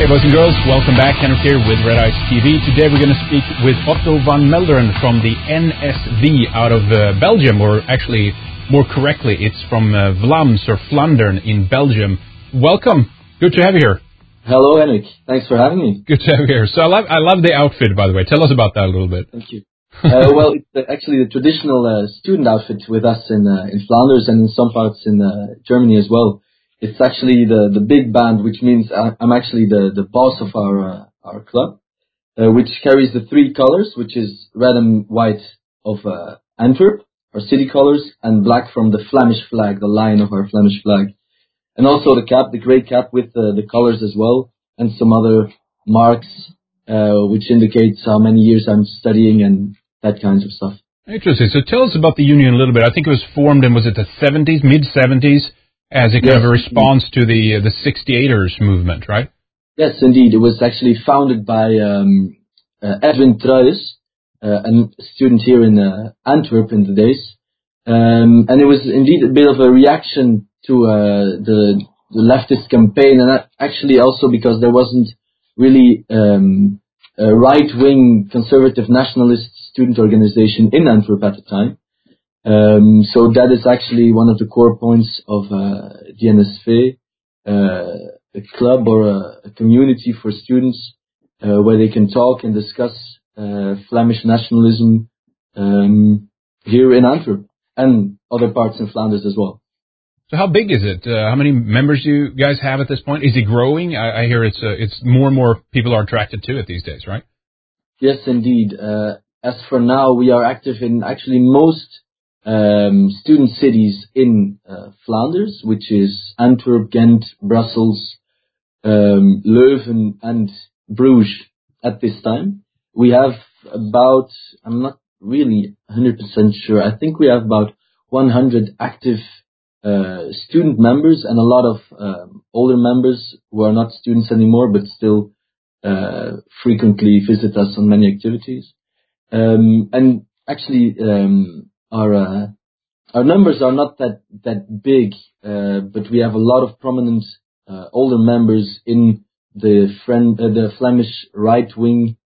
Hey, boys and girls, welcome back. Henrik here with Red Ice TV. Today we're going to speak with Otto van Melderen from the NSV out of Belgium, or actually, more correctly, it's from Vlaams or Flandern in Belgium. Welcome. Good to have you here. Hello, Henrik. Thanks for having me. Good to have you here. So I love the outfit, by the way. Tell us about that a little bit. Thank you. Well, it's actually the traditional student outfit with us in Flanders and in some parts in Germany as well. It's actually the big band, which means I'm actually the boss of our club, which carries the three colors, which is red and white of Antwerp, our city colors, and black from the Flemish flag, the line of our Flemish flag. And also the cap, the great cap with the colors as well, and some other marks, which indicates how many years I'm studying and that kinds of stuff. Interesting. So tell us about the union a little bit. I think it was formed in, was it the 70s, mid-70s? As a kind of a response to the 68ers movement, right? Yes, indeed. It was actually founded by Edwin Truijs, a student here in Antwerp in the days. And it was indeed a bit of a reaction to the leftist campaign, and actually also because there wasn't really a right-wing conservative nationalist student organization in Antwerp at the time. So that is actually one of the core points of the NSV, a club or a community for students where they can talk and discuss Flemish nationalism here in Antwerp and other parts in Flanders as well. So how big is it? How many members do you guys have at this point? Is it growing? I hear it's more and more people are attracted to it these days, right? Yes, indeed. As for now, we are active in actually most student cities in Flanders, which is Antwerp, Ghent, Brussels, Leuven, and Bruges at this time. We have about, I'm not really 100% sure, I think we have about 100 active student members and a lot of older members who are not students anymore but still frequently visit us on many activities. And actually, our numbers are not that big, but we have a lot of prominent older members in the Flemish right-wing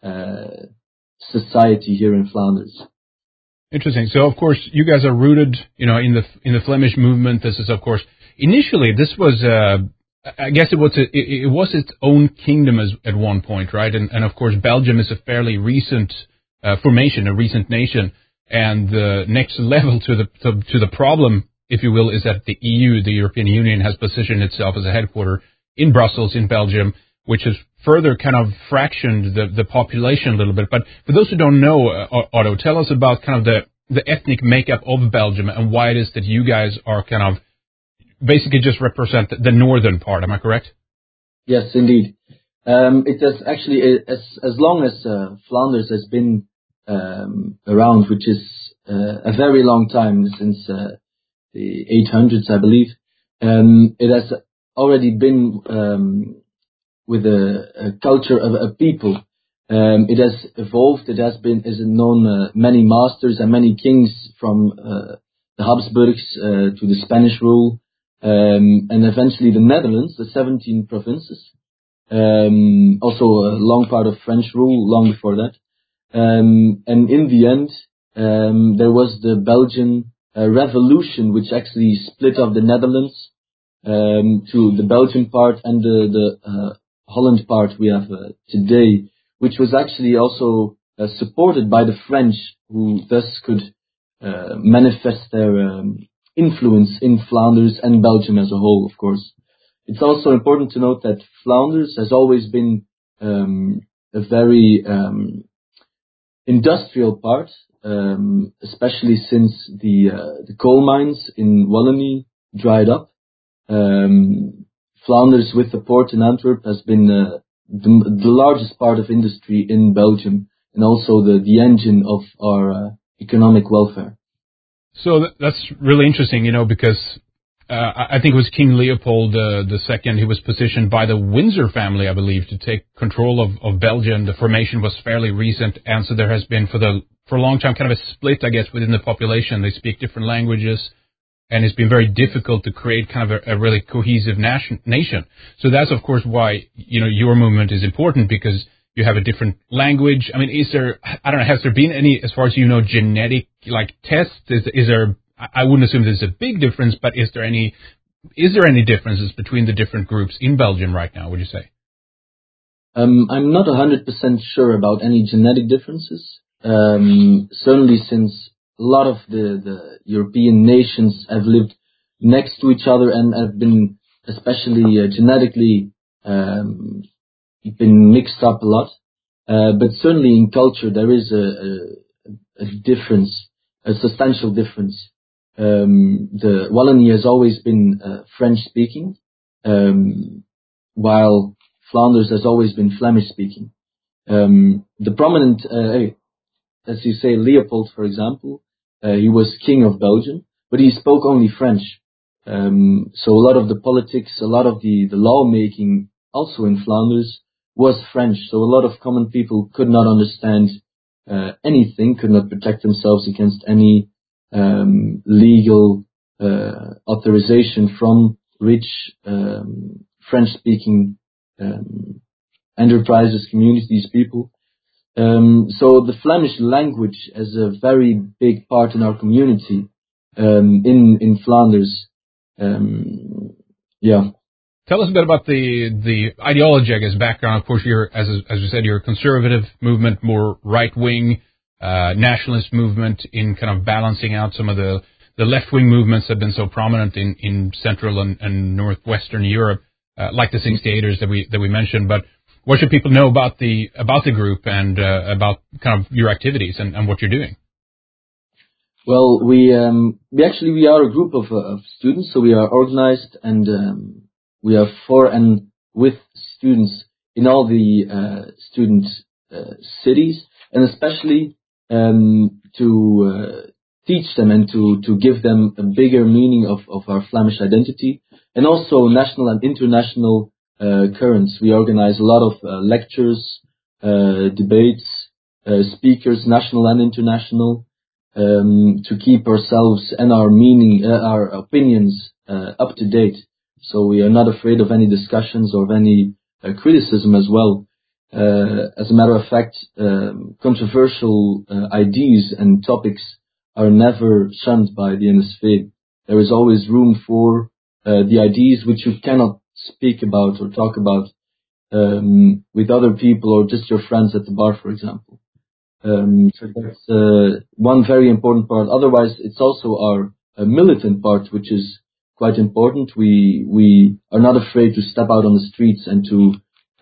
society here in Flanders. Interesting. So of course you guys are rooted, in the Flemish movement. This is of course initially this was I guess it was its own kingdom at one point, right? And of course Belgium is a fairly recent formation, a recent nation. And the next level to the problem, if you will, is that the EU, the European Union, has positioned itself as a headquarter in Brussels, in Belgium, which has further kind of fractioned the population a little bit. But for those who don't know, Otto, tell us about kind of the ethnic makeup of Belgium and why it is that you guys are kind of basically just represent the northern part. Am I correct? Yes, indeed. It has actually, as long as Flanders has been around, which is a very long time, since the 800s, I believe. It has already been with a culture of a people. It has evolved. It has known many masters and many kings from the Habsburgs to the Spanish rule, and eventually the Netherlands, the 17 provinces. Also a long part of French rule long before that. And in the end, there was the Belgian Revolution, which actually split off the Netherlands to the Belgian part and the Holland part we have today, which was actually also supported by the French, who thus could manifest their influence in Flanders and Belgium as a whole, of course. It's also important to note that Flanders has always been a very industrial part, especially since the coal mines in Wallonie dried up. Flanders, with the port in Antwerp, has been the largest part of industry in Belgium, and also the engine of our economic welfare. So that's really interesting, because I think it was King Leopold II. He was positioned by the Windsor family, I believe, to take control of Belgium. The formation was fairly recent, and so there has been for a long time kind of a split, I guess, within the population. They speak different languages. and it's been very difficult to create kind of a really cohesive nation. So that's, of course, why, your movement is important, because you have a different language. I mean, has there been any, as far as you know, genetic, tests? Is there, I wouldn't assume there's a big difference, but is there any differences between the different groups in Belgium right now, would you say? I'm not 100% sure about any genetic differences. Certainly, since a lot of the European nations have lived next to each other and have been, especially genetically, been mixed up a lot. But certainly in culture there is a difference, a substantial difference. The Wallonie has always been French speaking, while Flanders has always been Flemish speaking. The prominent, as you say, Leopold, for example, he was king of Belgium, but he spoke only French. So a lot of the politics, a lot of the lawmaking also in Flanders was French. So a lot of common people could not understand anything, could not protect themselves against any legal authorization from rich French-speaking enterprises, communities, people. So the Flemish language has a very big part in our community in Flanders. Yeah. Tell us a bit about the ideology, I guess, background. Of course, you're, as you said, you're a conservative movement, more right-wing, nationalist movement, in kind of balancing out some of the left-wing movements that have been so prominent in Central and Northwestern Europe, like the 68ers that we mentioned. But what should people know about the group and about kind of your activities and what you're doing? Well, we are a group of students, so we are organized, and we are for and with students in all the student cities, and especially to teach them and to give them a bigger meaning of our Flemish identity, and also national and international currents. We organize a lot of lectures, debates, speakers, national and international, to keep ourselves and our opinions up to date. So we are not afraid of any discussions or of any criticism as well. As a matter of fact, controversial ideas and topics are never shunned by the NSV. There is always room for the ideas which you cannot speak about or talk about with other people or just your friends at the bar, for example. So that's one very important part. Otherwise, it's also our militant part, which is quite important. We are not afraid to step out on the streets and to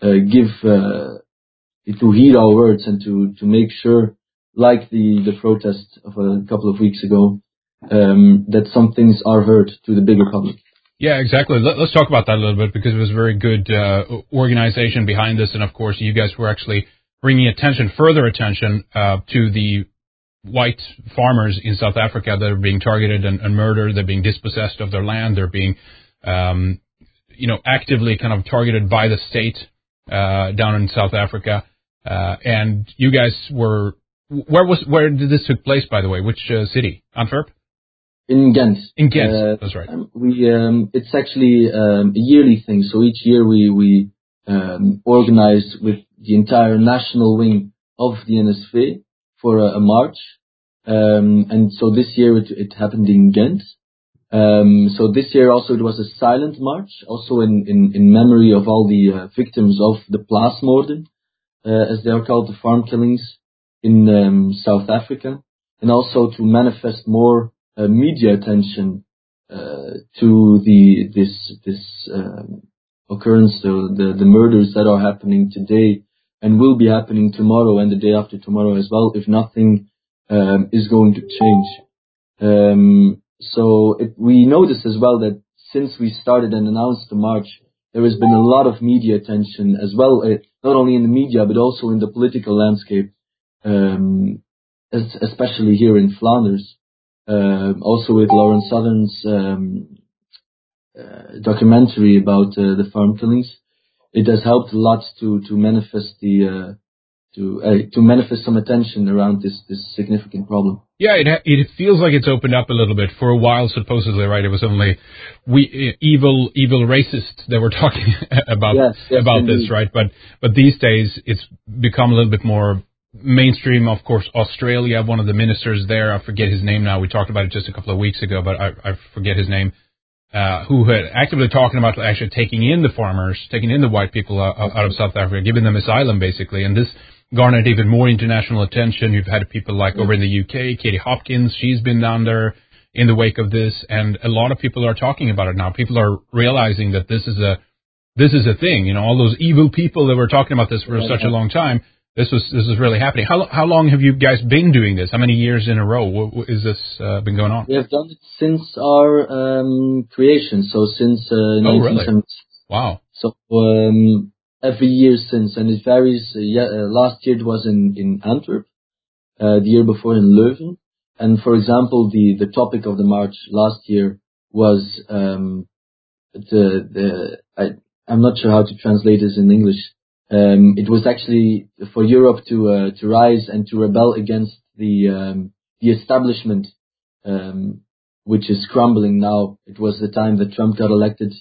heed our words and to make sure, like the protest of a couple of weeks ago, that some things are heard to the bigger public. Yeah, exactly. Let's talk about that a little bit, because it was a very good organization behind this, and of course, you guys were actually bringing further attention to the white farmers in South Africa that are being targeted and murdered. They're being dispossessed of their land. They're being, actively kind of targeted by the state down in South Africa. And you guys were, where did this took place, by the way? Which city? Antwerp? In Ghent. In Ghent, that's right. It's actually a yearly thing. So each year we organize with the entire national wing of the NSV for a march. And so this year it happened in Ghent. So this year also it was a silent march, also in memory of all the victims of the Plaasmoorden, as they are called, the farm killings in South Africa, and also to manifest more media attention to this occurrence, the murders that are happening today and will be happening tomorrow and the day after tomorrow as well, if nothing is going to change. So we noticed as well that since we started and announced the march, there has been a lot of media attention as well, not only in the media but also in the political landscape, especially here in Flanders. Also with Lauren Southern's documentary about the farm killings, it has helped a lot to manifest the to manifest some attention around this significant problem. Yeah, it feels like it's opened up a little bit. For a while, supposedly, right? It was only evil racists that were talking about this, right? But these days, it's become a little bit more mainstream. Of course, Australia, one of the ministers there, I forget his name now. We talked about it just a couple of weeks ago, but I forget his name. Who had actively talking about actually taking in the farmers, taking in the white people out of South Africa, giving them asylum, basically, and this garnered even more international attention. You've had people like over in the UK, Katie Hopkins, she's been down there in the wake of this, and a lot of people are talking about it now. People are realizing that this is a thing. You know, all those evil people that were talking about this for such a long time. This is really happening. How long have you guys been doing this? How many years in a row is this been going on? We have done it since our creation, so since 1970. Really? Wow. So every year since, and it varies. Last year it was in Antwerp, the year before in Leuven, and for example, the topic of the march last year was I'm not sure how to translate this in English. It was actually for Europe to rise and to rebel against the establishment, which is crumbling now. It was the time that Trump got elected.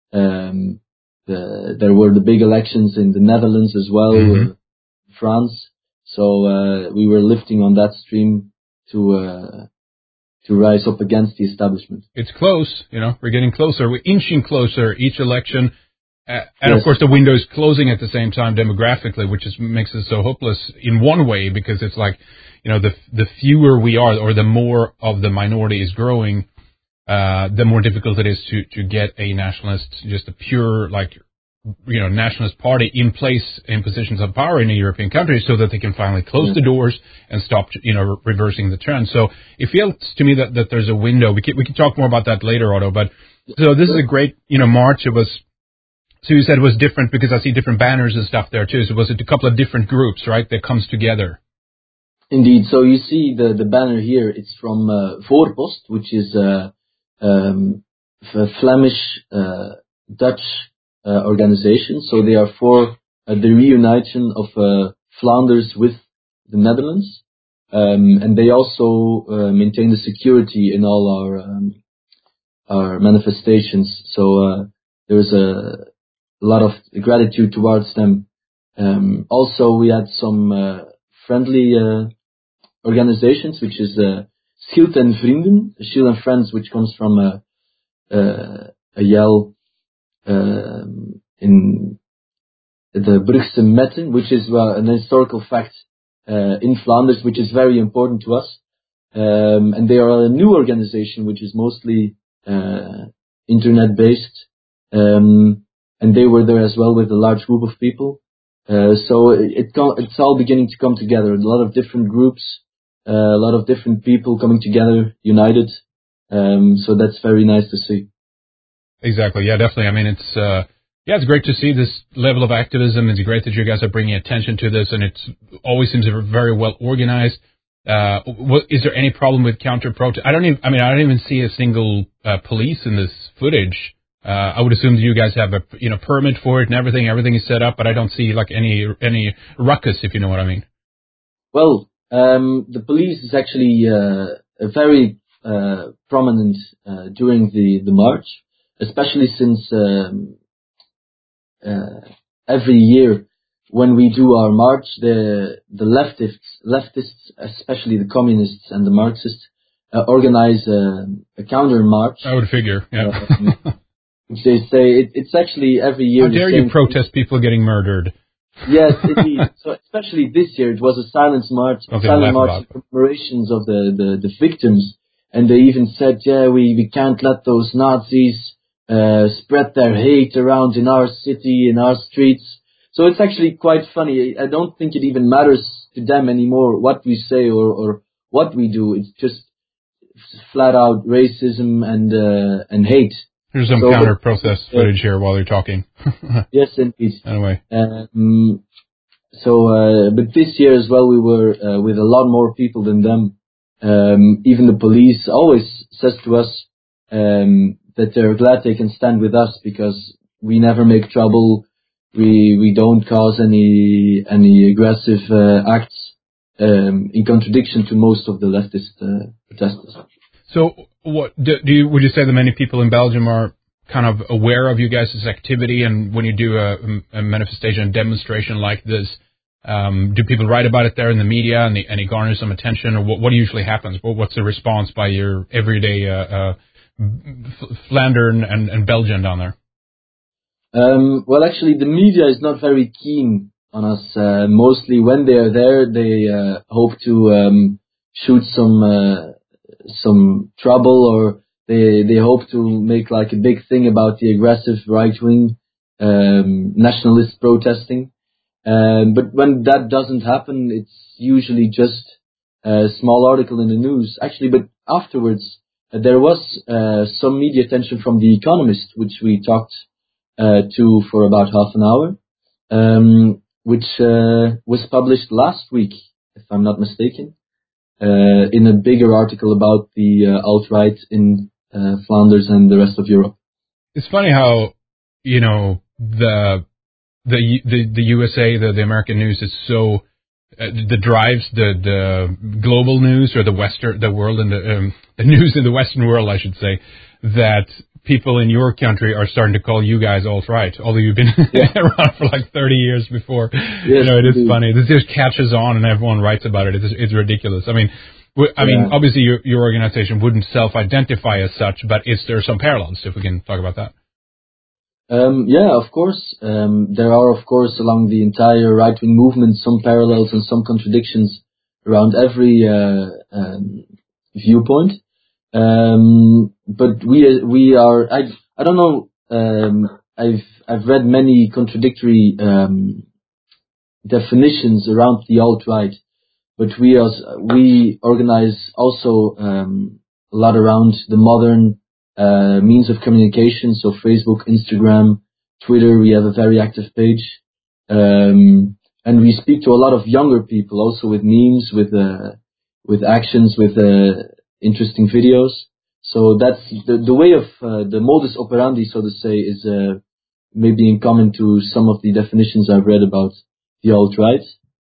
There were the big elections in the Netherlands as well, France. So we were lifting on that stream to rise up against the establishment. It's close, you know. We're getting closer. We're inching closer each election. And of course, the window is closing at the same time demographically, which makes it so hopeless in one way, because it's like, you know, the fewer we are, or the more of the minority is growing, the more difficult it is to get a nationalist, just a pure, like, you know, nationalist party in place in positions of power in the European countries, so that they can finally close the doors and stop, you know, reversing the trend. So it feels to me that there's a window. We can talk more about that later, Otto. But so this is a great, you know, march. It was. So you said it was different because I see different banners and stuff there too. So was it a couple of different groups, right, that comes together? Indeed. So you see the banner here. It's from Voorpost, which is a Flemish Dutch organization. So they are for the reunition of Flanders with the Netherlands, and they also maintain the security in all our manifestations. So there's a lot of gratitude towards them. Also, we had some friendly organizations, which is Schild en Vrienden, Schild and Friends, which comes from a yell in the Brugse Metten, which is an historical fact in Flanders, which is very important to us. And they are a new organization, which is mostly internet-based. And they were there as well with a large group of people. So it's all beginning to come together. A lot of different groups, a lot of different people coming together, united. So that's very nice to see. Exactly. Yeah, definitely. I mean, it's great to see this level of activism. It's great that you guys are bringing attention to this, and it always seems very well organized. Is there any problem with counter-protest? I don't even see a single police in this footage. I would assume that you guys have a permit for it and everything. Everything is set up, but I don't see like any ruckus, if you know what I mean. Well, the police is actually very prominent during the march, especially since every year when we do our march, the leftists, especially the communists and the Marxists, organize a counter march. I would figure, yeah. They say it's actually every year. How dare you protest people getting murdered? Yes, indeed. So especially this year, it was a silent march in commemorations of the victims, and they even said, "Yeah, we can't let those Nazis spread their hate around in our city, in our streets." So it's actually quite funny. I don't think it even matters to them anymore what we say or what we do. It's just flat out racism and hate. Here's some counter-protest footage here while you're talking. Yes, indeed. Anyway. But this year as well, we were with a lot more people than them. Even the police always says to us that they're glad they can stand with us because we never make trouble. we don't cause any aggressive acts in contradiction to most of the leftist protesters. So, would you say that many people in Belgium are kind of aware of you guys' activity, and when you do a manifestation, a demonstration like this, do people write about it there in the media and it garners some attention, or what usually happens? What's the response by your everyday Flandern and Belgian down there? Well, actually, the media is not very keen on us. Mostly when they are there, they hope to shoot some trouble, or they hope to make like a big thing about the aggressive right-wing nationalist protesting. But when that doesn't happen, it's usually just a small article in the news. Actually, but afterwards, there was some media attention from The Economist, which we talked to for about half an hour, which was published last week, if I'm not mistaken, in a bigger article about the alt-right in Flanders and the rest of Europe. It's funny how, the USA, the American news is so that drives the global news, or the world and the news in the Western world, I should say, that people in your country are starting to call you guys alt-right, although you've been around for like 30 years before. Yes, it is funny. This just catches on and everyone writes about it. It's ridiculous. I mean, obviously your organization wouldn't self-identify as such, but is there some parallels, if we can talk about that? Yeah, of course. There are, of course, along the entire right-wing movement, some parallels and some contradictions around every viewpoint. But we are. I don't know. I've read many contradictory definitions around the alt-right, but we organize also a lot around the modern means of communication. So Facebook, Instagram, Twitter. We have a very active page, and we speak to a lot of younger people, also with memes, with actions, with interesting videos. So that's the way of the modus operandi, so to say, is maybe in common to some of the definitions I've read about the alt-right.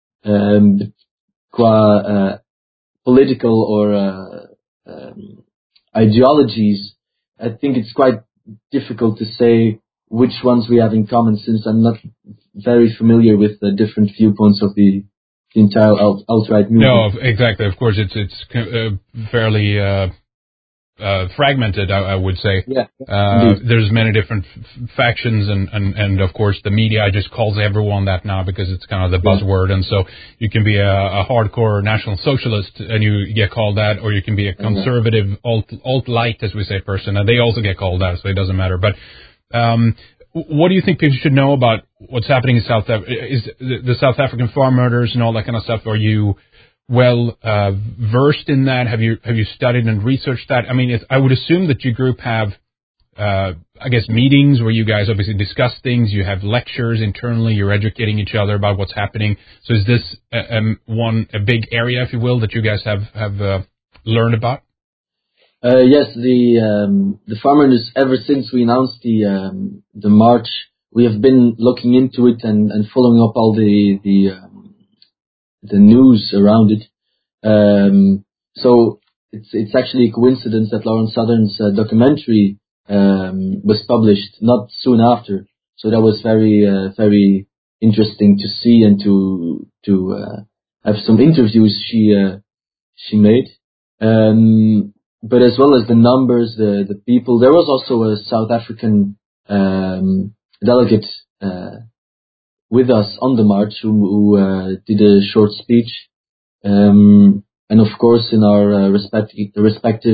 Qua political or ideologies, I think it's quite difficult to say which ones we have in common, since I'm not very familiar with the different viewpoints of the entire alt-right movement. No, exactly. Of course, it's fairly fragmented, I would say. Yeah, there's many different factions, and of course the media just calls everyone that now because it's kind of the buzzword. And so you can be a hardcore National Socialist and you get called that, or you can be a conservative alt-light, as we say, person, and they also get called that, so it doesn't matter. But what do you think people should know about what's happening in South Africa? Is the South African farm murders and all that kind of stuff? Are you well versed in that? Have you studied and researched that? I mean, I would assume that your group have, I guess, meetings where you guys obviously discuss things. You have lectures internally. You're educating each other about what's happening. So is this a big area, if you will, that you guys have learned about? Yes, the farmers, ever since we announced the march, we have been looking into it and following up all the news around it. So it's actually a coincidence that Laurence Southern's documentary was published not soon after. So that was very very interesting to see and to have some interviews she made. But as well as the numbers, the people, there was also a South African delegate with us on the march who did a short speech. And of course, in our respective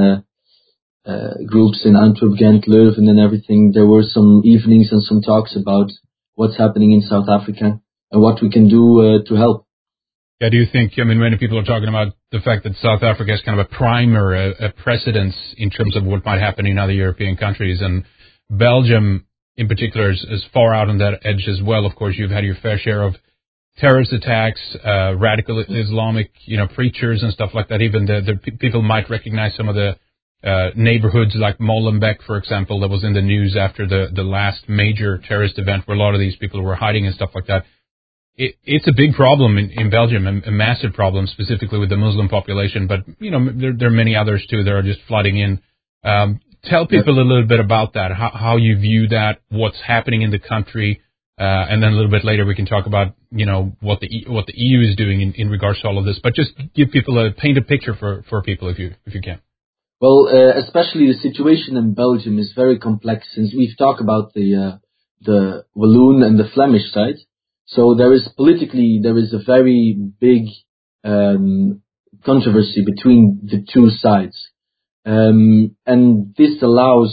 groups in Antwerp, Ghent, Leuven, and everything, there were some evenings and some talks about what's happening in South Africa and what we can do to help. Yeah, do you think, many people are talking about the fact that South Africa is kind of a primer, a precedence in terms of what might happen in other European countries, and Belgium in particular is far out on that edge as well. Of course, you've had your fair share of terrorist attacks, radical Islamic, preachers and stuff like that. Even the people might recognize some of the neighborhoods like Molenbeek, for example, that was in the news after the last major terrorist event where a lot of these people were hiding and stuff like that. It's a big problem in Belgium, a massive problem specifically with the Muslim population, but there are many others too that are just flooding in. Tell people a little bit about that, how you view that, what's happening in the country, and then a little bit later we can talk about what the EU is doing in regards to all of this. But just give people paint a picture for people if you can. Well, especially the situation in Belgium is very complex, since we've talked about the Walloon and the Flemish side. So there is a very big controversy between the two sides. And this allows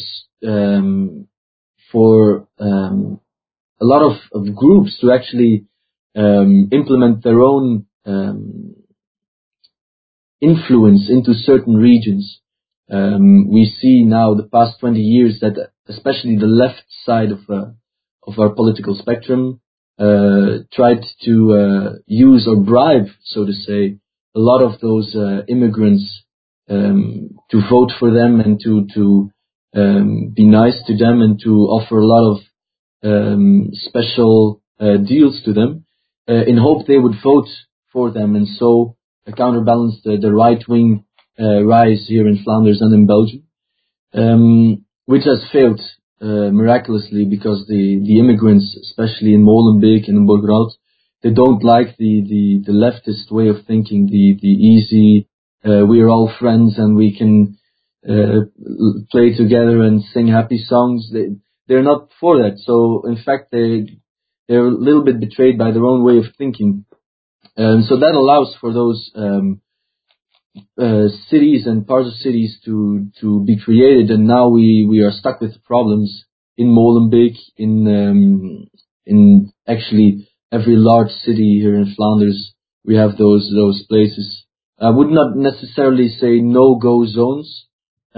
for a lot of groups to actually implement their own influence into certain regions. We see now the past 20 years that especially the left side of our political spectrum tried to use or bribe, so to say, a lot of those immigrants to vote for them and to be nice to them and to offer a lot of special deals to them in hope they would vote for them, and so counterbalance the right-wing rise here in Flanders and in Belgium, which has failed miraculously, because the immigrants, especially in Molenbeek and in Borgerhout, they don't like the leftist way of thinking, the easy, we're all friends and we can play together and sing happy songs. They're not for that. So in fact, they're a little bit betrayed by their own way of thinking. So that allows for those cities and parts of cities to be created, and now we are stuck with problems in Molenbeek, in actually every large city here in Flanders. We have those places. I would not necessarily say no-go zones.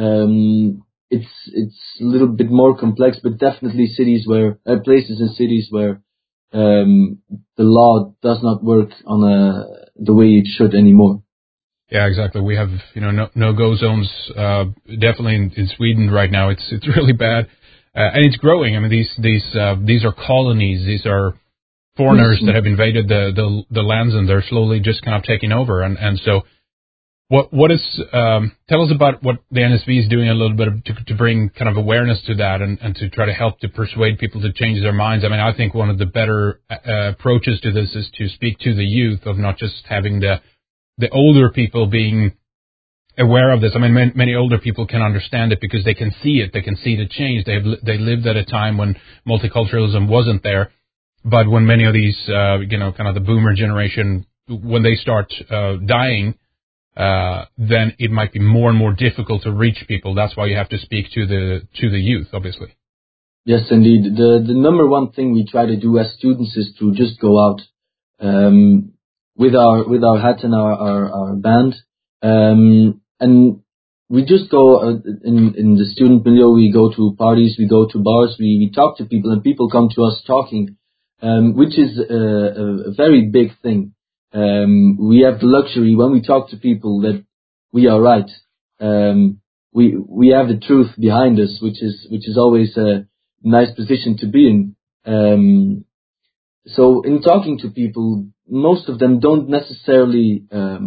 It's a little bit more complex, but definitely places and cities where the law does not work on the way it should anymore. Yeah, exactly. We have, no-go zones, definitely in Sweden right now. It's really bad. And it's growing. I mean, these are colonies. These are foreigners that have invaded the lands, and they're slowly just kind of taking over. And so what is, tell us about what the NSV is doing a little bit to bring kind of awareness to that and to try to help to persuade people to change their minds. I mean, I think one of the better approaches to this is to speak to the youth, of not just having the older people being aware of this. I mean, many older people can understand it because they can see it. They can see the change. They lived at a time when multiculturalism wasn't there. But when many of these, kind of the boomer generation, when they start dying, then it might be more and more difficult to reach people. That's why you have to speak to the youth, obviously. Yes, indeed. The number one thing we try to do as students is to just go out with our hat and our band, and we just go in the student milieu. We go to parties, we go to bars, we talk to people, and people come to us talking, which is a very big thing. We have the luxury when we talk to people that we are right. We have the truth behind us, which is always a nice position to be in. So in talking to people, most of them don't necessarily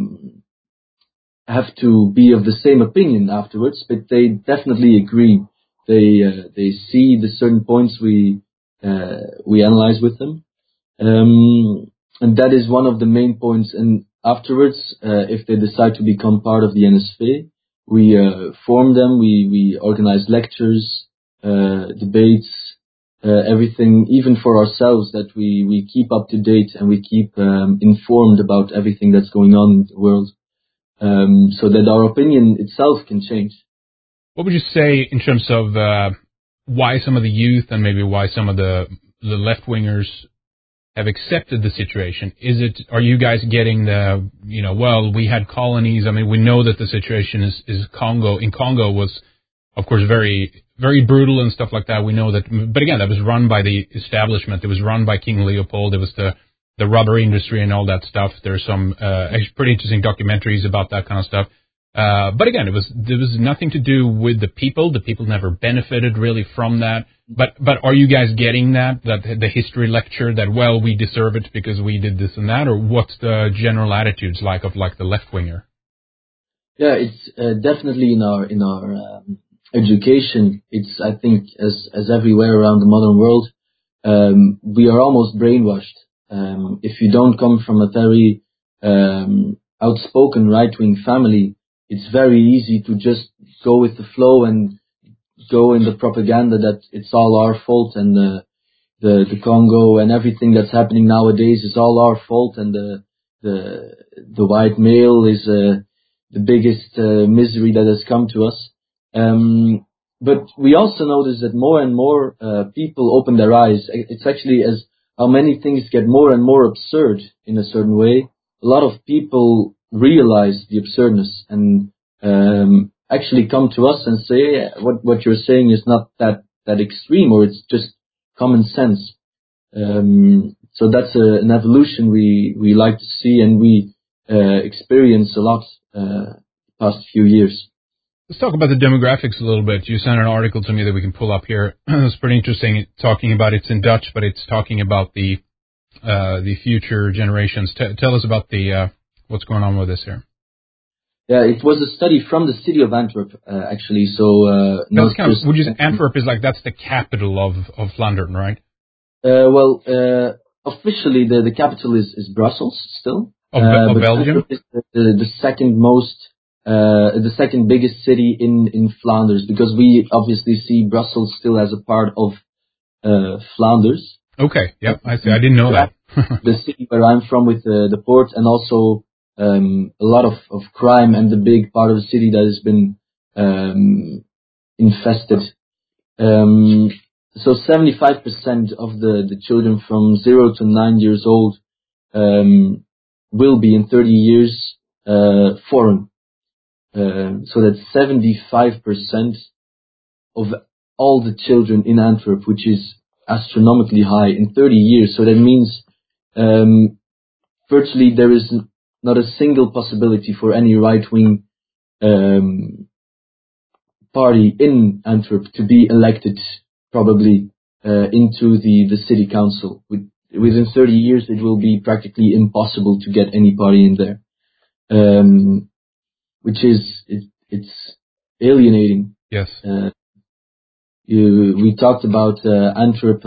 have to be of the same opinion afterwards, but they definitely agree. They see the certain points we analyze with them, and that is one of the main points. And afterwards, if they decide to become part of the NSV, we form them. We organize lectures, debates, everything, even for ourselves, that we keep up to date and we keep informed about everything that's going on in the world, so that our opinion itself can change. What would you say in terms of why some of the youth and maybe why some of the left-wingers have accepted the situation? Are you guys getting we had colonies. I mean, we know that the situation is Congo. In Congo was, of course, very, very brutal and stuff like that. We know that, but again, that was run by the establishment. It was run by King Leopold. It was the rubber industry and all that stuff. There's some pretty interesting documentaries about that kind of stuff. But again, there was nothing to do with the people. The people never benefited really from that. But are you guys getting that the history lecture that, well, we deserve it because we did this and that, or what's the general attitudes like of like the left winger? Yeah, it's definitely in our education. It's, I think, as everywhere around the modern world, we are almost brainwashed. If you don't come from a very outspoken right-wing family, it's very easy to just go with the flow and go in the propaganda that it's all our fault, and the Congo and everything that's happening nowadays is all our fault, and the white male is the biggest misery that has come to us. But we also notice that more and more people open their eyes. It's actually as how many things get more and more absurd in a certain way. A lot of people realize the absurdness and actually come to us and say, what you're saying is not that extreme, or it's just common sense. So that's an evolution we like to see, and we experience a lot past few years. Let's talk about the demographics a little bit. You sent an article to me that we can pull up here. It's pretty interesting. Talking about, it's in Dutch, but it's talking about the future generations. Tell us about what's going on with this here. Yeah, it was a study from the city of Antwerp, actually. So that's kind of, would you say Antwerp is like, that's the capital of Flanders, right? Well, officially the capital is Brussels still. Of Belgium? Is the second most, the second biggest city in Flanders, because we obviously see Brussels still as a part of Flanders. Okay, yeah, I see. I didn't know that. The city where I'm from with the port, and also a lot of crime, and the big part of the city that has been infested. So 75% of the children from 0 to 9 years old will be in 30 years foreign. So that's 75% of all the children in Antwerp, which is astronomically high in 30 years. So that means virtually there is not a single possibility for any right-wing party in Antwerp to be elected probably into the city council. Within 30 years it will be practically impossible to get any party in there, which is it's alienating. Yes. We talked about Antwerp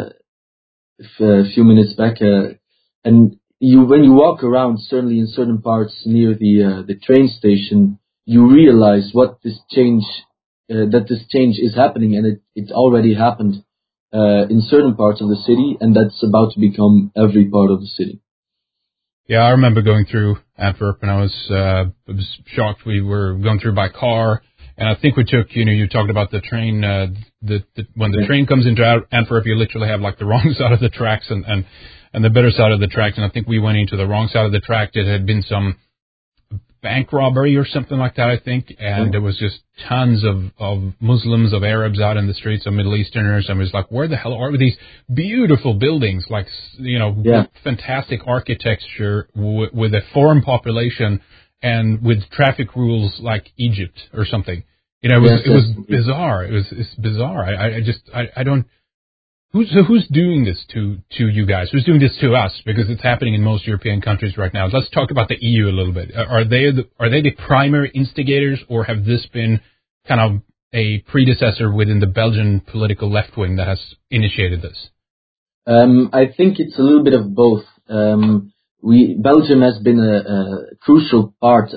a few minutes back, and when you walk around, certainly in certain parts near the train station, you realize what this change that this change is happening, and it already happened in certain parts of the city, and that's about to become every part of the city. Yeah, I remember going through Antwerp, and I was shocked. We were going through by car, and I think we took, you talked about the train, when the train comes into Antwerp, you literally have like the wrong side of the tracks and the better side of the tracks, and I think we went into the wrong side of the track. It had been some bank robbery or something like that, I think, and there was just tons of Muslims, of Arabs out in the streets, of Middle Easterners, and it was like, where the hell are these beautiful buildings, like, fantastic architecture with a foreign population and with traffic rules like Egypt or something. It was bizarre. It's bizarre. I don't. Who's doing this to you guys? Who's doing this to us? Because it's happening in most European countries right now. Let's talk about the EU a little bit. Are they the primary instigators, or have this been kind of a predecessor within the Belgian political left wing that has initiated this? I think it's a little bit of both. Belgium has been a crucial part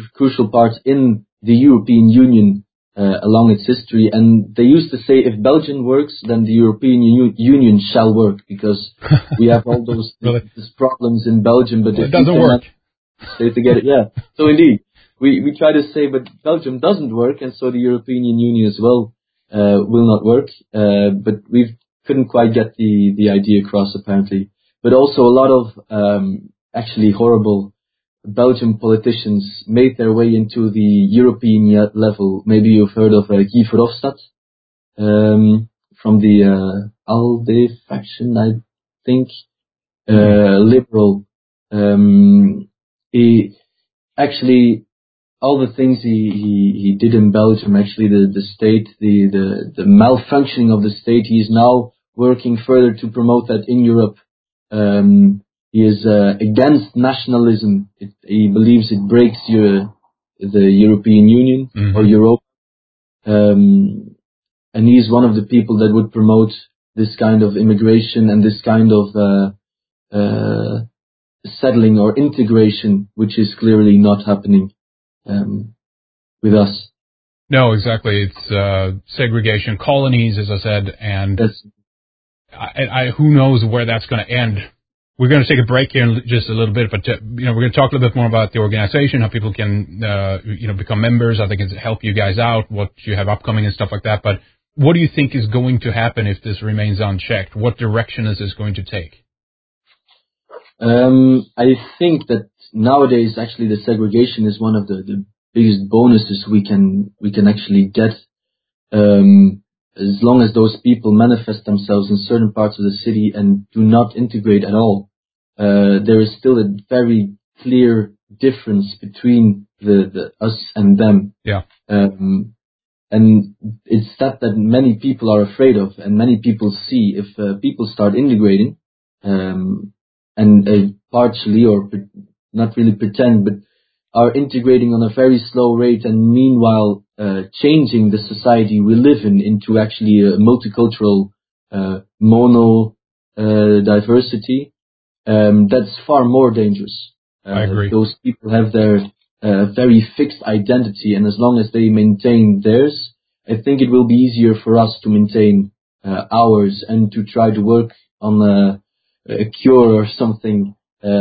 in the European Union along its history, and they used to say, if Belgium works, then the European Union shall work, because we have all those these problems in Belgium, but it doesn't work. Stay together, yeah. So indeed, we try to say, but Belgium doesn't work, and so the European Union as well will not work. But we couldn't quite get the idea across, apparently. But also a lot of actually horrible Belgian politicians made their way into the European level. Maybe you've heard of Guy Verhofstadt from the ALDE faction, I think, liberal. He actually all the things he did in Belgium, actually the state, the malfunctioning of the state, he is now working further to promote that in Europe. He is against nationalism. He believes it breaks the European Union or Europe. And he is one of the people that would promote this kind of immigration and this kind of settling or integration, which is clearly not happening with us. No, exactly. It's segregation, colonies, as I said, and who knows where that's going to end. We're going to take a break here in just a little bit, but we're going to talk a little bit more about the organization, how people can become members, how they can help you guys out, what you have upcoming and stuff like that. But what do you think is going to happen if this remains unchecked? What direction is this going to take? I think that nowadays actually the segregation is one of the biggest bonuses we can actually get. As long as those people manifest themselves in certain parts of the city and do not integrate at all, there is still a very clear difference between the us and them. Yeah. And it's that many people are afraid of, and many people see if people start integrating, and partially or not really pretend, but are integrating on a very slow rate, and meanwhile changing the society we live in into actually a multicultural mono diversity. That's far more dangerous. I agree. Those people have their very fixed identity, and as long as they maintain theirs, I think it will be easier for us to maintain ours and to try to work on a cure or something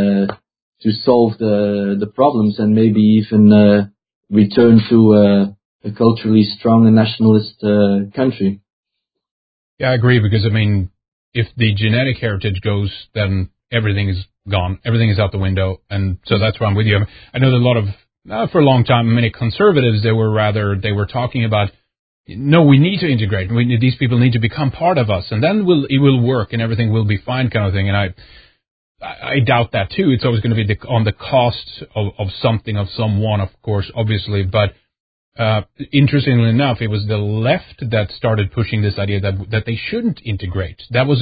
to solve the problems, and maybe even return to a culturally strong and nationalist country. Yeah, I agree, because if the genetic heritage goes, then everything is gone. Everything is out the window, and so that's why I'm with you. I know that a lot of, for a long time, many conservatives, they were talking about, no, we need to integrate. These people need to become part of us, and then it will work, and everything will be fine, kind of thing. And I doubt that too. It's always going to be on the cost of something, of someone, of course, obviously. But interestingly enough, it was the left that started pushing this idea that they shouldn't integrate. That was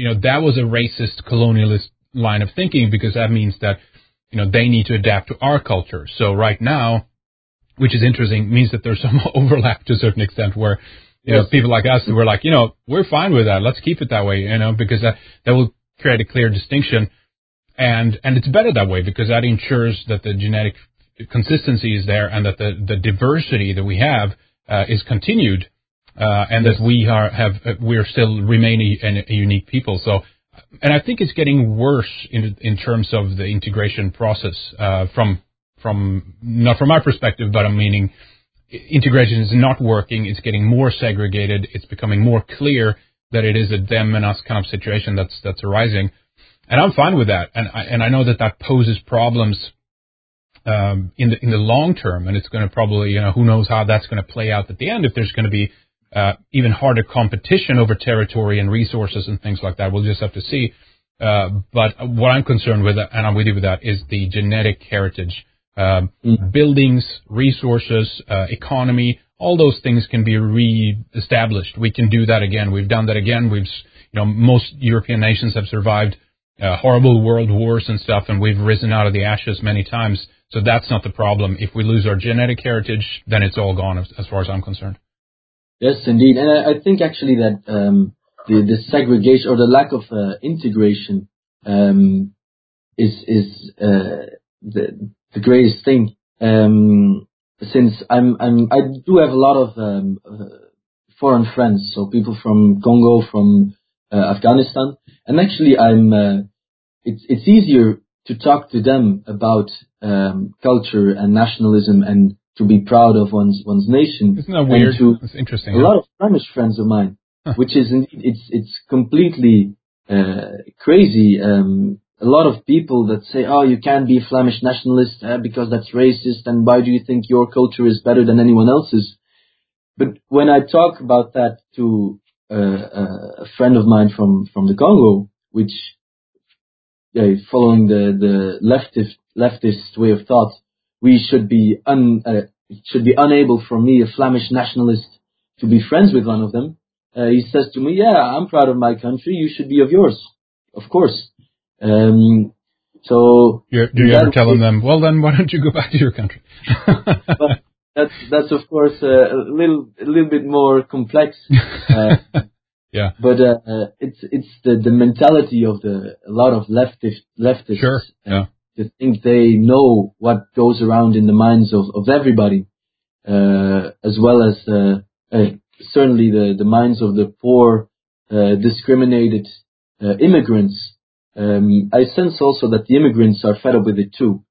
a racist, colonialist line of thinking, because that means that they need to adapt to our culture. So right now, which is interesting, means that there's some overlap to a certain extent, where people like us, we're like, we're fine with that. Let's keep it that way, because that will create a clear distinction. And it's better that way, because that ensures that the genetic consistency is there, and that the diversity that we have is continued, and that we are still remaining a unique people. So, and I think it's getting worse in terms of the integration process, from not from my perspective, but I'm meaning integration is not working. It's getting more segregated. It's becoming more clear that it is a them and us kind of situation that's arising. And I'm fine with that, and I know that poses problems in the long term, and it's going to probably, who knows how that's going to play out at the end, if there's going to be even harder competition over territory and resources and things like that. We'll just have to see. But what I'm concerned with, and I'm with you with that, is the genetic heritage. Buildings, resources, economy, all those things can be re-established. We can do that again. We've done that again. Most European nations have survived horrible world wars and stuff, and we've risen out of the ashes many times. So that's not the problem. If we lose our genetic heritage, then it's all gone, as far as I'm concerned. Yes, indeed. And I think actually that the segregation or the lack of integration is the greatest thing. Since I do have a lot of foreign friends, so people from Congo, from Afghanistan, and actually it's easier to talk to them about culture and nationalism and to be proud of one's nation. Isn't that weird? That's interesting. A lot of Flemish friends of mine, which is indeed, it's completely crazy. A lot of people that say, "Oh, you can't be a Flemish nationalist because that's racist, and why do you think your culture is better than anyone else's?" But when I talk about that to a friend of mine from the Congo, which following the leftist way of thought, we should be unable for me, a Flemish nationalist, to be friends with one of them. He says to me, "Yeah, I'm proud of my country. You should be of yours, of course." So do you ever tell them, "Well, then why don't you go back to your country?" That's of course a little bit more complex. Yeah. But it's the mentality of a lot of leftists. Sure. Yeah. To think they know what goes around in the minds of everybody, as well as certainly the minds of the poor, discriminated immigrants. I sense also that the immigrants are fed up with it too,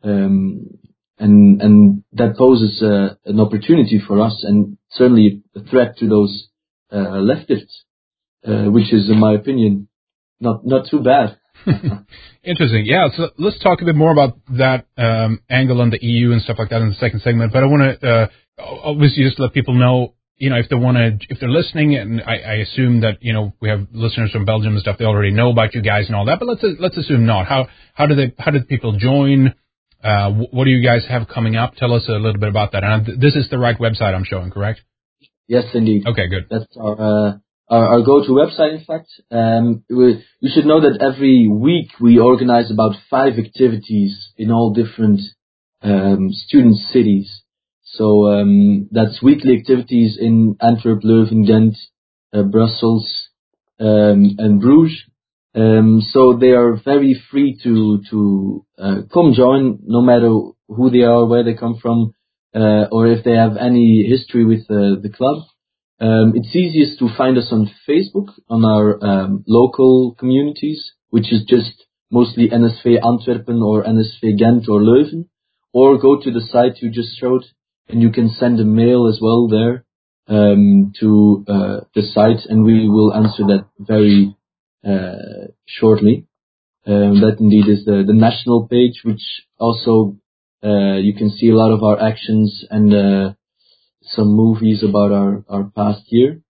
and that poses an opportunity for us, and certainly a threat to those leftists, which is, in my opinion, not too bad. Interesting. Yeah. So let's talk a bit more about that angle on the EU and stuff like that in the second segment. But I want to obviously just let people know, if they're listening, and I assume that, we have listeners from Belgium and stuff, they already know about you guys and all that. But let's assume not. How did people join? What do you guys have coming up? Tell us a little bit about that. And this is the right website I'm showing, correct? Yes, indeed. Okay, good. That's our go-to website, in fact. You should know that every week we organize about 5 activities in all different student cities. So that's weekly activities in Antwerp, Leuven, Ghent, Brussels, and Bruges. So they are very free to come join, no matter who they are, where they come from, or if they have any history with the club. It's easiest to find us on Facebook, on our local communities, which is just mostly NSV Antwerpen or NSV Ghent or Leuven, or go to the site you just showed, and you can send a mail as well there to the site, and we will answer that very shortly. That indeed is the national page, which also you can see a lot of our actions and some movies about our past year.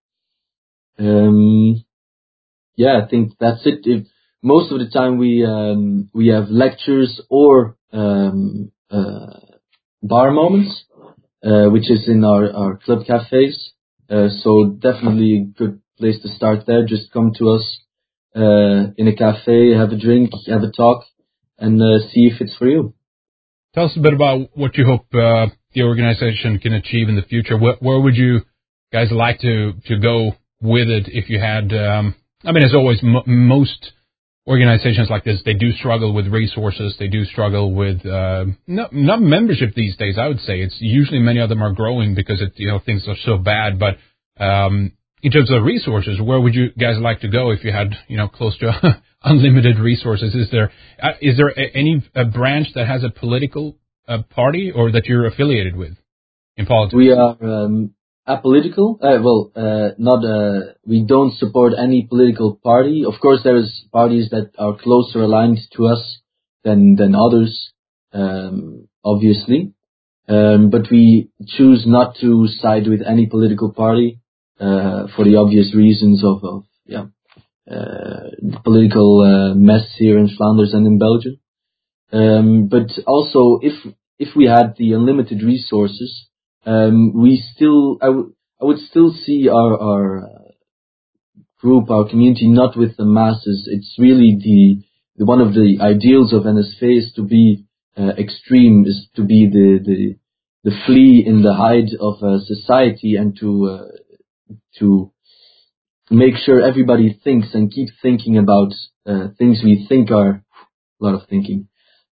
I think that's it. Most of the time we have lectures or bar moments, which is in our club cafes. So definitely a good place to start there. Just come to us in a cafe, have a drink, have a talk, and see if it's for you. Tell us a bit about what you hope the organization can achieve in the future. Where would you guys like to go with it if you had, as always, most organizations like this, they do struggle with resources. They do struggle with not membership these days, I would say. It's usually many of them are growing because things are so bad. But in terms of resources, where would you guys like to go if you had close to unlimited resources? Is there any branch that has a political party or that you're affiliated with in politics? We are apolitical. We don't support any political party. Of course, there's parties that are closer aligned to us than others, obviously. But we choose not to side with any political party for the obvious reasons of the political mess here in Flanders and in Belgium. But also, if we had the unlimited resources, I would still see our group, our community, not with the masses. It's really one of the ideals of NSV is to be extreme, is to be the flea in the hide of society, and to make sure everybody thinks and keep thinking about things we think are a lot of thinking.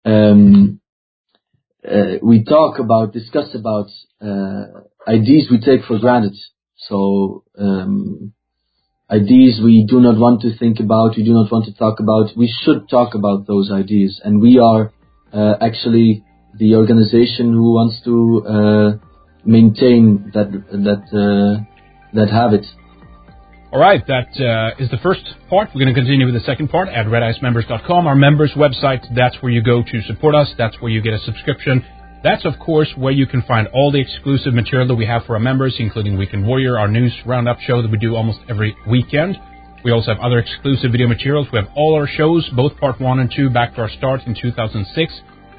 We discuss about ideas we take for granted. So ideas we do not want to think about, we do not want to talk about. We should talk about those ideas, and we are actually the organization who wants to maintain that habit. All right, that is the first part. We're going to continue with the second part at redicemembers.com, our members website. That's where you go to support us. That's where you get a subscription. That's, of course, where you can find all the exclusive material that we have for our members, including Weekend Warrior, our news roundup show that we do almost every weekend. We also have other exclusive video materials. We have all our shows, both part 1 and 2, back to our start in 2006.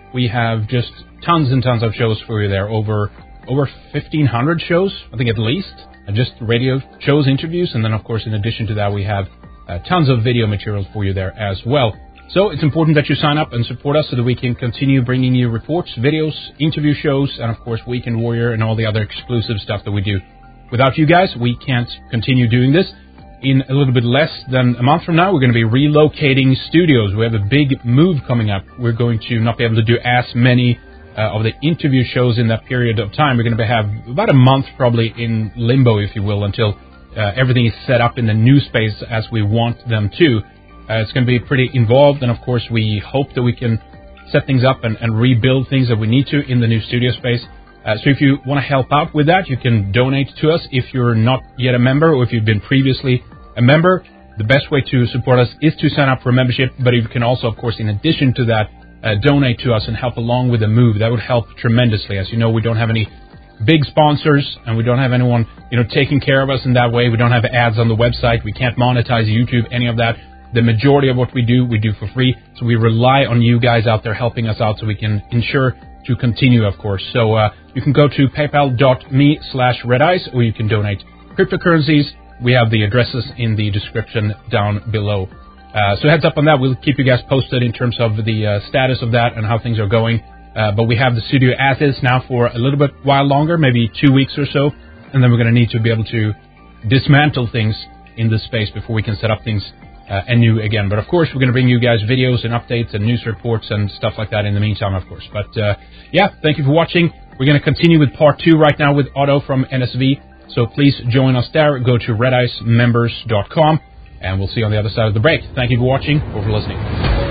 We have just tons and tons of shows for you there, over 1,500 shows, I think at least, just radio shows, interviews, and then of course in addition to that we have tons of video materials for you there as well. So it's important that you sign up and support us so that we can continue bringing you reports, videos, interview shows, and of course Weekend Warrior and all the other exclusive stuff that we do. Without you guys, we can't continue doing this. In a little bit less than a month from now, we're going to be relocating studios. We have a big move coming up. We're going to not be able to do as many of the interview shows in that period of time. We're going to have about a month probably in limbo, if you will, until everything is set up in the new space as we want them to. It's going to be pretty involved, and of course we hope that we can set things up and rebuild things that we need to in the new studio space. So if you want to help out with that, you can donate to us if you're not yet a member or if you've been previously a member. The best way to support us is to sign up for a membership, but you can also, of course, in addition to that, donate to us and help along with the move. That would help tremendously. As you know, we don't have any big sponsors, and we don't have anyone, taking care of us in that way. We don't have ads on the website. We can't monetize YouTube, any of that. The majority of what we do for free. So we rely on you guys out there helping us out so we can ensure to continue, of course. So you can go to paypal.me/redice, or you can donate cryptocurrencies. We have the addresses in the description down below. So heads up on that. We'll keep you guys posted in terms of the status of that and how things are going. But we have the studio as is now for a little bit while longer, maybe 2 weeks or so. And then we're going to need to be able to dismantle things in this space before we can set up things anew again. But of course, we're going to bring you guys videos and updates and news reports and stuff like that in the meantime, of course. But yeah, thank you for watching. We're going to continue with part 2 right now with Otto from NSV. So please join us there. Go to redicemembers.com, and we'll see you on the other side of the break. Thank you for watching or for listening.